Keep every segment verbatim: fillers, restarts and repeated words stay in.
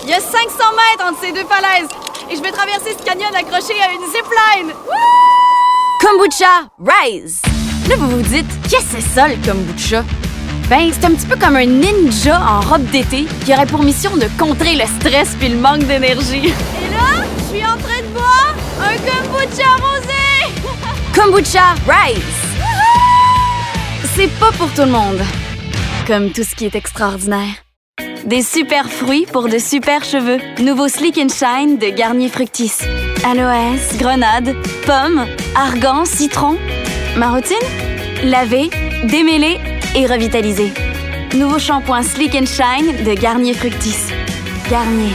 Il y a cinq cents mètres entre ces deux falaises et je vais traverser ce canyon accroché à une zipline. Wouh! Kombucha Rise! Là, vous vous dites, qu'est-ce que c'est ça, le kombucha? Ben, c'est un petit peu comme un ninja en robe d'été qui aurait pour mission de contrer le stress puis le manque d'énergie. Et là, je suis en train de boire un kombucha rosé! Kombucha Rise! C'est pas pour tout le monde. Comme tout ce qui est extraordinaire. Des super fruits pour de super cheveux. Nouveau Sleek and Shine de Garnier Fructis. Aloès, grenade, pomme, argan, citron. Ma routine? Laver, démêler et revitaliser. Nouveau shampoing Sleek and Shine de Garnier Fructis. Garnier.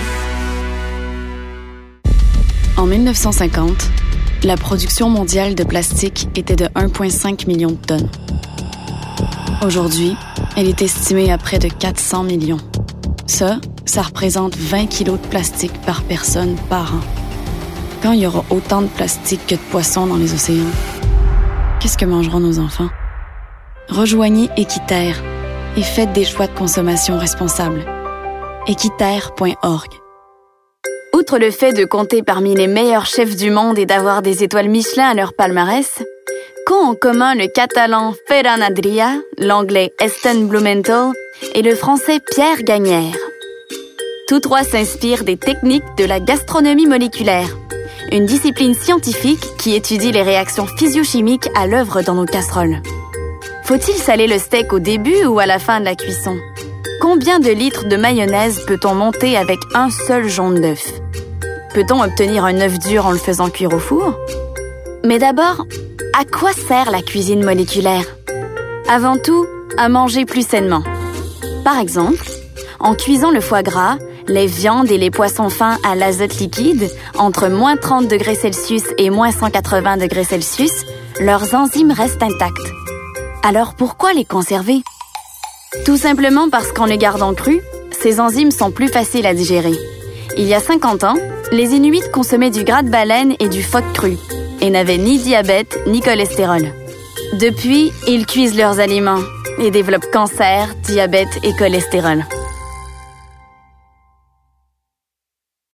En mille neuf cent cinquante, la production mondiale de plastique était de un virgule cinq million de tonnes. Aujourd'hui, elle est estimée à près de quatre cents millions. Ça, ça représente vingt kilos de plastique par personne par an. Quand il y aura autant de plastique que de poissons dans les océans, qu'est-ce que mangeront nos enfants? Rejoignez Équiterre et faites des choix de consommation responsables. équiterre point org. Outre le fait de compter parmi les meilleurs chefs du monde et d'avoir des étoiles Michelin à leur palmarès, qu'ont en commun le catalan Ferran Adrià, l'anglais Eston Blumenthal et le français Pierre Gagnère. Tous trois s'inspirent des techniques de la gastronomie moléculaire, une discipline scientifique qui étudie les réactions physiochimiques à l'œuvre dans nos casseroles. Faut-il saler le steak au début ou à la fin de la cuisson? Combien de litres de mayonnaise peut-on monter avec un seul jaune d'œuf? Peut-on obtenir un œuf dur en le faisant cuire au four? Mais d'abord, à quoi sert la cuisine moléculaire? Avant tout, à manger plus sainement. Par exemple, en cuisant le foie gras, les viandes et les poissons fins à l'azote liquide, entre moins trente degrés Celsius et moins cent quatre-vingts degrés Celsius, leurs enzymes restent intactes. Alors pourquoi les conserver? Tout simplement parce qu'en les gardant crus, ces enzymes sont plus faciles à digérer. Il y a cinquante ans, les Inuits consommaient du gras de baleine et du phoque cru, et n'avaient ni diabète ni cholestérol. Depuis, ils cuisent leurs aliments et développent cancer, diabète et cholestérol.